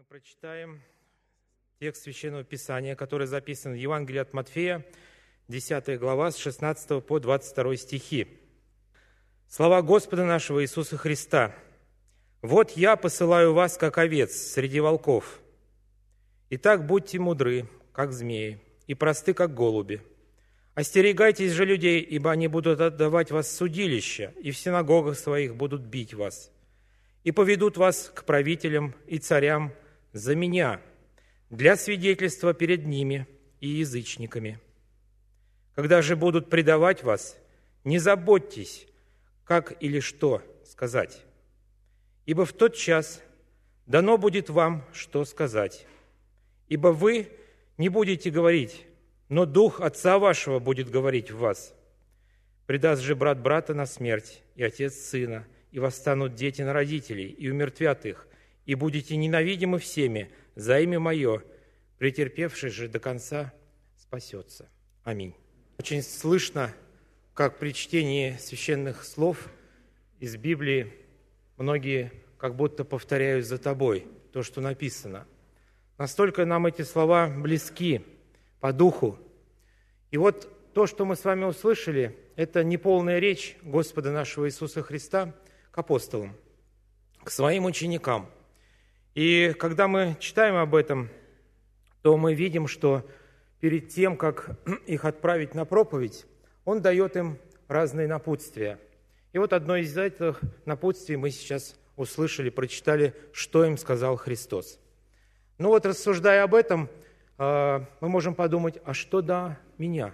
Прочитаем текст Священного Писания, который записан в Евангелии от Матфея, 10 глава, с 16 по 22 стихи. Слова Господа нашего Иисуса Христа. «Вот я посылаю вас, как овец, среди волков. Итак, будьте мудры, как змеи, и просты, как голуби. Остерегайтесь же людей, ибо они будут отдавать вас в судилища, и в синагогах своих будут бить вас, и поведут вас к правителям и царям за меня, для свидетельства перед ними и язычниками. Когда же будут предавать вас, не заботьтесь, как или что сказать, ибо в тот час дано будет вам, что сказать. Ибо вы не будете говорить, но Дух Отца вашего будет говорить в вас. Предаст же брат брата на смерть, и отец сына, и восстанут дети на родителей, и умертвят их, и будете ненавидимы всеми за имя Мое, претерпевший же до конца спасется». Аминь. Очень слышно, как при чтении священных слов из Библии многие как будто повторяют за тобой то, что написано. Настолько нам эти слова близки по духу. И вот то, что мы с вами услышали, это неполная речь Господа нашего Иисуса Христа к апостолам, к своим ученикам. И когда мы читаем об этом, то мы видим, что перед тем, как их отправить на проповедь, Он дает им разные напутствия. И вот одно из этих напутствий мы сейчас услышали, прочитали, что им сказал Христос. Ну вот, рассуждая об этом, мы можем подумать, а что до меня?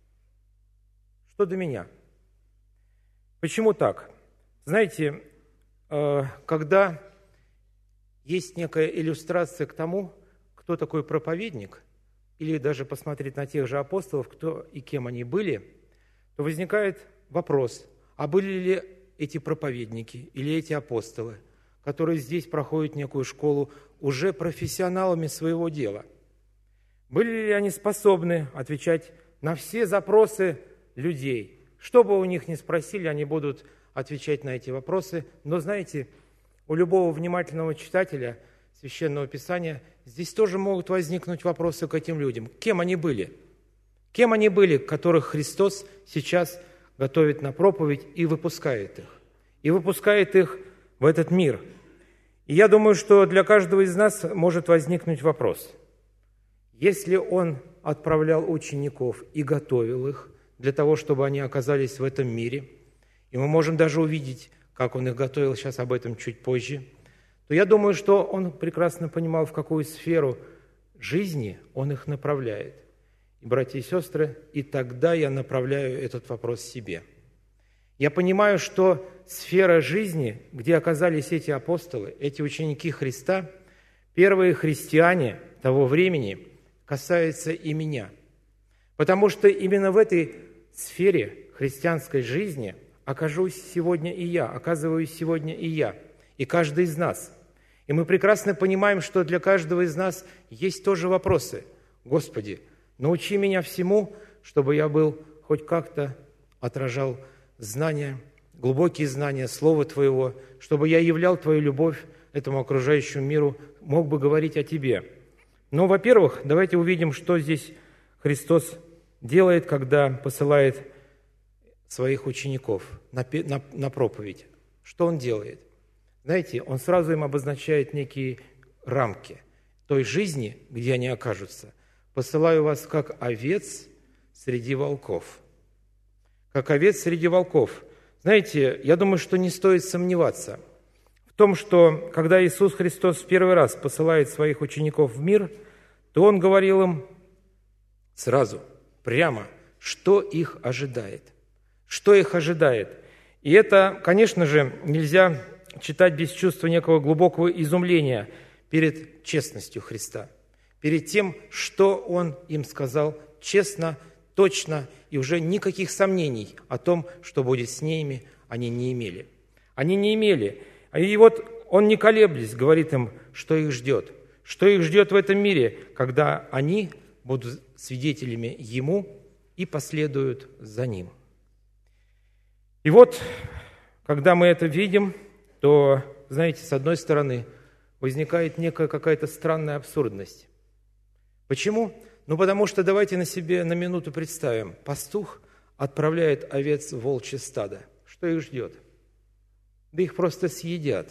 Что до меня? Почему так? Знаете, когда есть некая иллюстрация к тому, кто такой проповедник, или даже посмотреть на тех же апостолов, кто и кем они были, то возникает вопрос, а были ли эти проповедники или эти апостолы, которые здесь проходят некую школу, уже профессионалами своего дела? Были ли они способны отвечать на все запросы людей? Что бы у них ни спросили, они будут отвечать на эти вопросы. Но знаете, у любого внимательного читателя Священного Писания здесь тоже могут возникнуть вопросы к этим людям. Кем они были? Кем они были, которых Христос сейчас готовит на проповедь и выпускает их? И выпускает их в этот мир. И я думаю, что для каждого из нас может возникнуть вопрос. Если Он отправлял учеников и готовил их для того, чтобы они оказались в этом мире, и мы можем даже увидеть, как Он их готовил, сейчас об этом чуть позже, то я думаю, что Он прекрасно понимал, в какую сферу жизни Он их направляет. И, братья и сестры, и тогда я направляю этот вопрос себе. Я понимаю, что сфера жизни, где оказались эти апостолы, эти ученики Христа, первые христиане того времени, касается и меня. Потому что именно в этой сфере христианской жизни оказываюсь сегодня и я, и каждый из нас. И мы прекрасно понимаем, что для каждого из нас есть тоже вопросы. Господи, научи меня всему, чтобы я был хоть как-то отражал знания, глубокие знания Слова Твоего, чтобы я являл Твою любовь этому окружающему миру, мог бы говорить о Тебе. Но, во-первых, давайте увидим, что здесь Христос делает, когда посылает своих учеников на проповедь. Что Он делает? Знаете, Он сразу им обозначает некие рамки той жизни, где они окажутся. «Посылаю вас, как овец среди волков». Как овец среди волков. Знаете, я думаю, что не стоит сомневаться в том, что когда Иисус Христос в первый раз посылает своих учеников в мир, то Он говорил им сразу, прямо, что их ожидает. Что их ожидает. И это, конечно же, нельзя читать без чувства некого глубокого изумления перед честностью Христа, перед тем, что Он им сказал честно, точно, и уже никаких сомнений о том, что будет с ними, они не имели. Они не имели. И вот Он, не колеблясь, говорит им, что их ждет. Что их ждет в этом мире, когда они будут свидетелями Ему и последуют за Ним. И вот, когда мы это видим, то, знаете, с одной стороны, возникает некая какая-то странная абсурдность. Почему? Потому что давайте на минуту представим. Пастух отправляет овец в волчье стадо. Что их ждет? Да их просто съедят.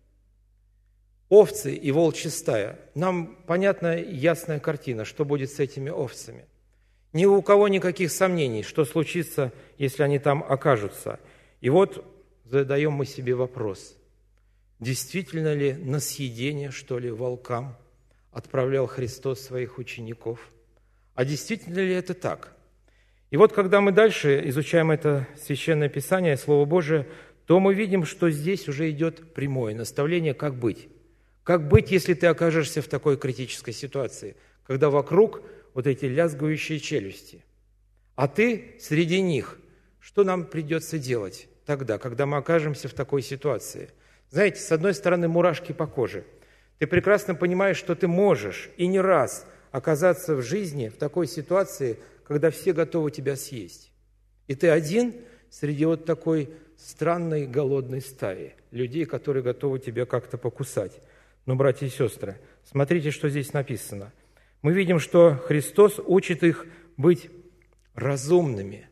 Овцы и волчья стая. Нам понятна ясная картина, что будет с этими овцами. Ни у кого никаких сомнений, что случится, если они там окажутся. И вот задаем мы себе вопрос. Действительно ли на съедение, что ли, волкам отправлял Христос своих учеников? А действительно ли это так? И вот когда мы дальше изучаем это Священное Писание, Слово Божие, то мы видим, что здесь уже идет прямое наставление, как быть. Как быть, если ты окажешься в такой критической ситуации, когда вокруг вот эти лязгающие челюсти, а ты среди них. Что нам придется делать тогда, когда мы окажемся в такой ситуации? Знаете, с одной стороны, мурашки по коже. Ты прекрасно понимаешь, что ты можешь и не раз оказаться в жизни в такой ситуации, когда все готовы тебя съесть. И ты один среди вот такой странной голодной стаи людей, которые готовы тебя как-то покусать. Но, братья и сестры, смотрите, что здесь написано. Мы видим, что Христос учит их быть разумными,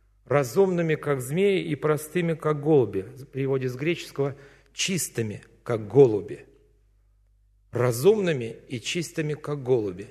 как змеи и простыми, как голуби. В переводе с греческого «чистыми, как голуби». Разумными и чистыми, как голуби.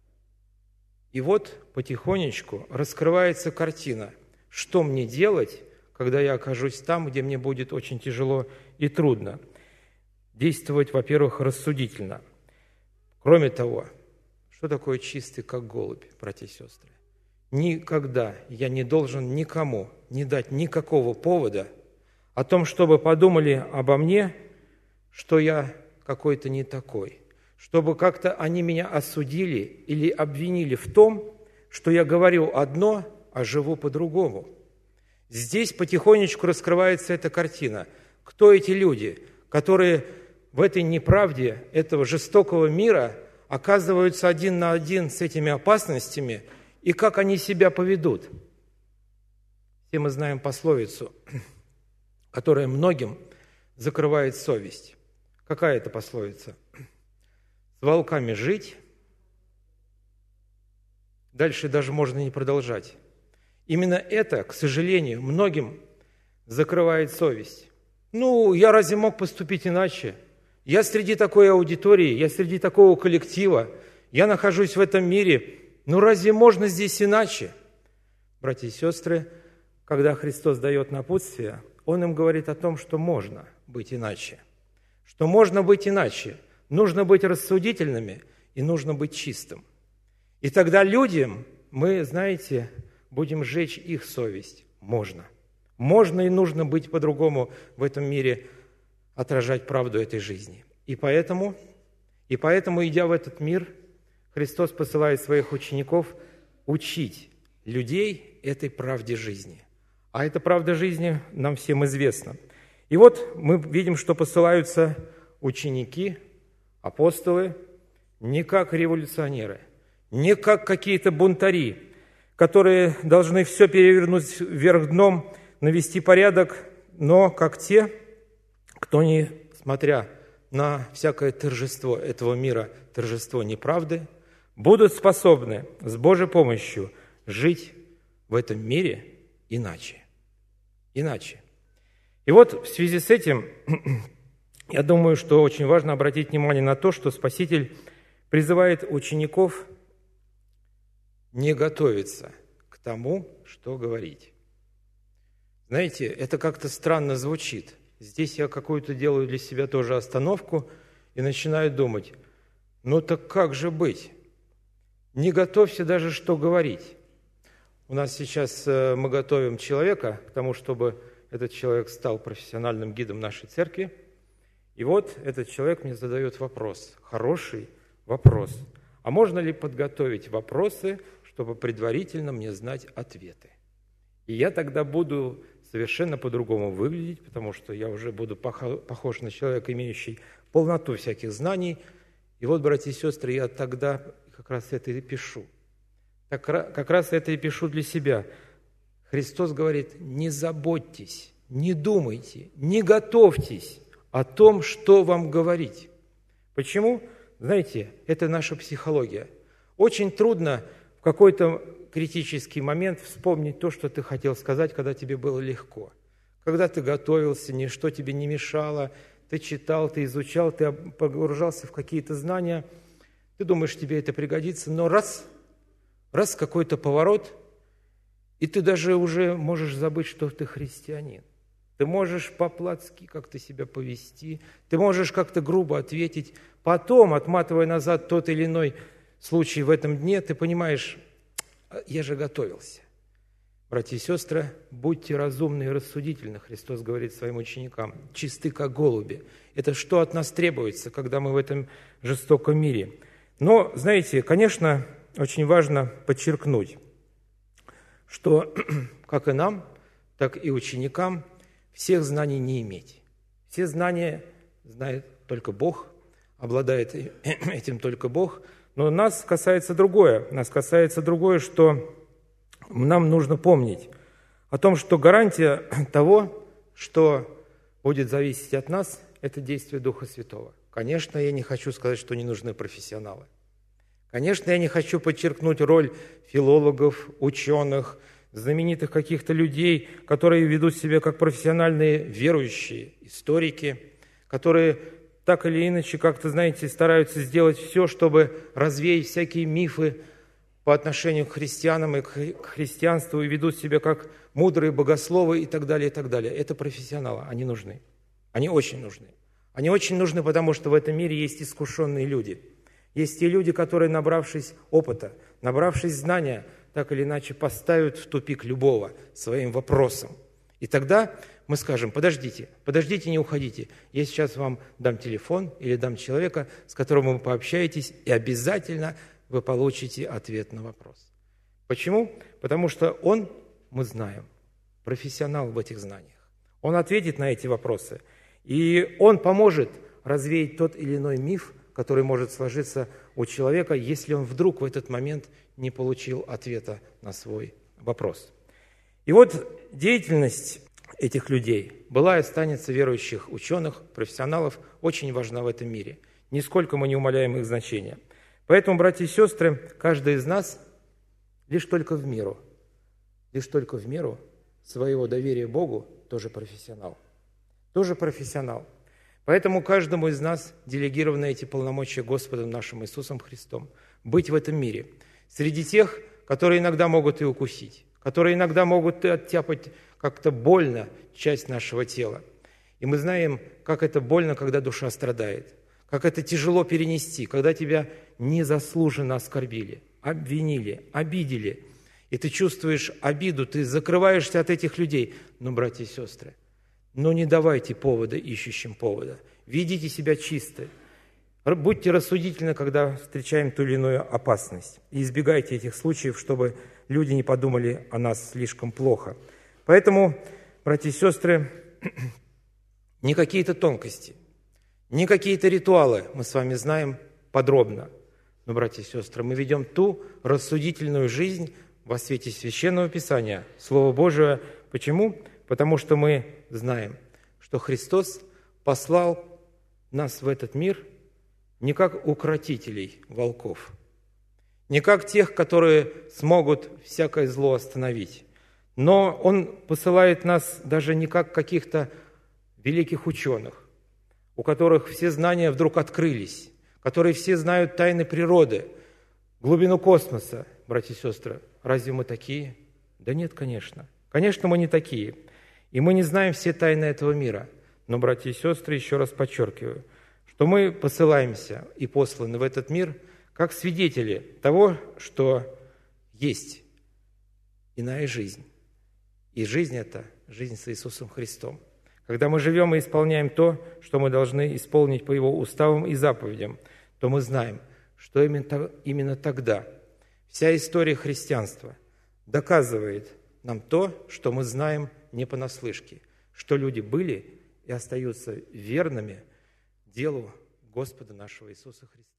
И вот потихонечку раскрывается картина, что мне делать, когда я окажусь там, где мне будет очень тяжело и трудно. Действовать, во-первых, рассудительно. Кроме того, что такое чистый, как голубь, братья и сестры? Никогда я не должен никому не дать никакого повода о том, чтобы подумали обо мне, что я какой-то не такой, чтобы как-то они меня осудили или обвинили в том, что я говорю одно, а живу по-другому. Здесь потихонечку раскрывается эта картина. Кто эти люди, которые в этой неправде этого жестокого мира оказываются один на один с этими опасностями, и как они себя поведут? Все мы знаем пословицу, которая многим закрывает совесть. Какая это пословица? С волками жить. Дальше даже можно не продолжать. Именно это, к сожалению, многим закрывает совесть. Я разве мог поступить иначе? Я среди такой аудитории, я среди такого коллектива, я нахожусь в этом мире. Разве можно здесь иначе? Братья и сестры, когда Христос дает напутствие, Он им говорит о том, что можно быть иначе. Что можно быть иначе. Нужно быть рассудительными и нужно быть чистым. И тогда людям мы, знаете, будем сжечь их совесть. Можно. Можно и нужно быть по-другому в этом мире, отражать правду этой жизни. И поэтому, идя в этот мир, Христос посылает своих учеников учить людей этой правде жизни. А эта правда жизни нам всем известна. И вот мы видим, что посылаются ученики, апостолы, не как революционеры, не как какие-то бунтари, которые должны все перевернуть вверх дном, навести порядок, но как те, кто, несмотря на всякое торжество этого мира, торжество неправды, будут способны с Божьей помощью жить в этом мире иначе. И вот в связи с этим, я думаю, что очень важно обратить внимание на то, что Спаситель призывает учеников не готовиться к тому, что говорить. Знаете, это как-то странно звучит. Здесь я какую-то делаю для себя тоже остановку и начинаю думать, так как же быть? Не готовься даже, что говорить. У нас сейчас мы готовим человека к тому, чтобы этот человек стал профессиональным гидом нашей церкви. И вот этот человек мне задает вопрос, хороший вопрос. А можно ли подготовить вопросы, чтобы предварительно мне знать ответы? И я тогда буду совершенно по-другому выглядеть, потому что я уже буду похож на человека, имеющий полноту всяких знаний. И вот, братья и сестры, я тогда как раз это и пишу. Как раз это и пишу для себя. Христос говорит, не заботьтесь, не думайте, не готовьтесь о том, что вам говорить. Почему? Знаете, это наша психология. Очень трудно в какой-то критический момент вспомнить то, что ты хотел сказать, когда тебе было легко. Когда ты готовился, ничто тебе не мешало, ты читал, ты изучал, ты погружался в какие-то знания, ты думаешь, тебе это пригодится, но раз какой-то поворот, и ты даже уже можешь забыть, что ты христианин. Ты можешь по-плотски как-то себя повести, ты можешь как-то грубо ответить. Потом, отматывая назад тот или иной случай в этом дне, ты понимаешь, я же готовился. Братья и сестры, будьте разумны и рассудительны, Христос говорит своим ученикам, чисты как голуби. Это что от нас требуется, когда мы в этом жестоком мире? Но, знаете, конечно, очень важно подчеркнуть, что как и нам, так и ученикам всех знаний не иметь. Все знания знает только Бог, обладает этим только Бог, но нас касается другое. Нас касается другое, что нам нужно помнить о том, что гарантия того, что будет зависеть от нас, это действие Духа Святого. Конечно, я не хочу сказать, что не нужны профессионалы. Конечно, я не хочу подчеркнуть роль филологов, ученых, знаменитых каких-то людей, которые ведут себя как профессиональные верующие, историки, которые так или иначе, как-то, знаете, стараются сделать все, чтобы развеять всякие мифы по отношению к христианам и к христианству, и ведут себя как мудрые богословы и так далее, и так далее. Это профессионалы, они нужны. Они очень нужны. Они очень нужны, потому что в этом мире есть искушенные люди. Есть те люди, которые, набравшись опыта, набравшись знания, так или иначе поставят в тупик любого своим вопросом. И тогда мы скажем, подождите, не уходите. Я сейчас вам дам телефон или дам человека, с которым вы пообщаетесь, и обязательно вы получите ответ на вопрос. Почему? Потому что он, мы знаем, профессионал в этих знаниях. Он ответит на эти вопросы, и он поможет развеять тот или иной миф, который может сложиться у человека, если он вдруг в этот момент не получил ответа на свой вопрос. И вот деятельность этих людей была и останется верующих ученых, профессионалов, очень важна в этом мире. Нисколько мы не умаляем их значения. Поэтому, братья и сестры, каждый из нас лишь только в меру своего доверия Богу тоже профессионал. Тоже профессионал. Поэтому каждому из нас делегированы эти полномочия Господом нашим Иисусом Христом. Быть в этом мире. Среди тех, которые иногда могут и укусить, которые иногда могут и оттяпать как-то больно часть нашего тела. И мы знаем, как это больно, когда душа страдает, как это тяжело перенести, когда тебя незаслуженно оскорбили, обвинили, обидели, и ты чувствуешь обиду, ты закрываешься от этих людей. Но, братья и сестры, не давайте повода ищущим повода. Ведите себя чисто. Будьте рассудительны, когда встречаем ту или иную опасность. И избегайте этих случаев, чтобы люди не подумали о нас слишком плохо. Поэтому, братья и сестры, не какие-то тонкости, не какие-то ритуалы мы с вами знаем подробно. Но, братья и сестры, мы ведем ту рассудительную жизнь во свете Священного Писания, Слова Божия. Почему? Потому что мы знаем, что Христос послал нас в этот мир не как укротителей волков, не как тех, которые смогут всякое зло остановить, но Он посылает нас даже не как каких-то великих ученых, у которых все знания вдруг открылись, которые все знают тайны природы, глубину космоса. Братья и сестры, разве мы такие? Да нет, конечно. Конечно, мы не такие. И мы не знаем все тайны этого мира. Но, братья и сестры, еще раз подчеркиваю, что мы посылаемся и посланы в этот мир как свидетели того, что есть иная жизнь. И жизнь эта – жизнь с Иисусом Христом. Когда мы живем и исполняем то, что мы должны исполнить по Его уставам и заповедям, то мы знаем, что именно тогда вся история христианства доказывает нам то, что мы знаем не понаслышке, что люди были и остаются верными делу Господа нашего Иисуса Христа.